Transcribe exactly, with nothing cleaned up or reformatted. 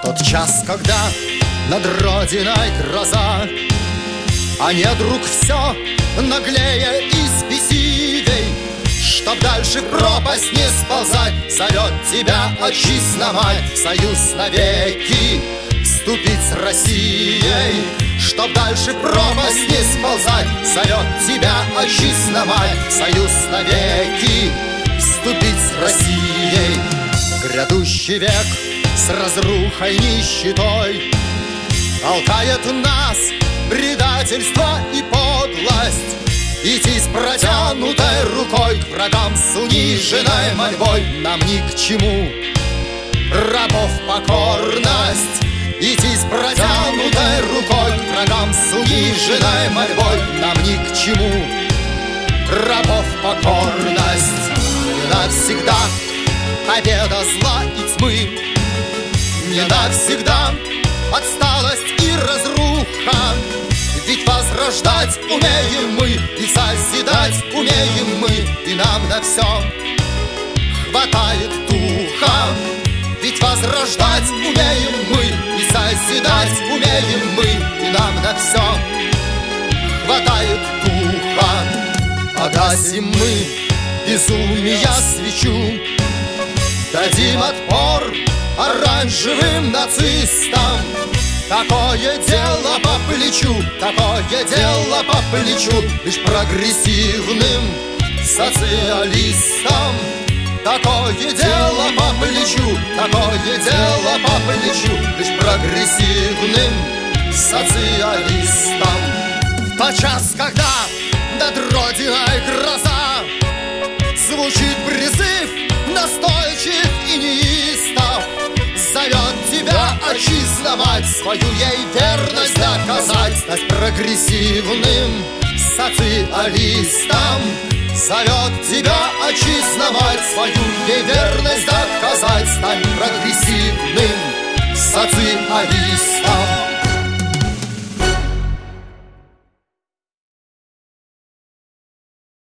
тот час, когда над родиной гроза, а недруг все наглее и спесивей. Чтоб дальше в пропасть не сползать, зовет тебя отчизна мать в союз навеки вступить с Россией. Чтоб дальше в пропасть не сползать, зовет тебя отчизна мать в союз навеки вступить с Россией. Грядущий век с разрухой, нищетой толкает нас предательство и подлость. Идти с протянутой рукой к врагам с униженной мольбой нам ни к чему рабов покорность. Идти с протянутой рукой к врагам с униженной мольбой нам ни к чему рабов покорность. Не навсегда победа зла и тьмы, не навсегда отсталость и разруха. Ведь возрождать умеем мы, и созидать умеем мы, и нам на все хватает духа. Ведь возрождать умеем мы, и созидать умеем мы, и нам на все хватает духа. Погасим мы безумия свечу, дадим отпор оранжевым нацистам. Такое дело по плечу, такое дело по плечу лишь прогрессивным социалистам. Такое дело по плечу, такое дело по плечу лишь прогрессивным социалистам. В тот час, когда над родиной гроза, звучит призыв настойчив и неистов. Зовет тебя отчизна мать свою ей верность доказать, стать прогрессивным социалистом. Зовет тебя отчизна мать свою ей верность доказать, стать прогрессивным социалистом.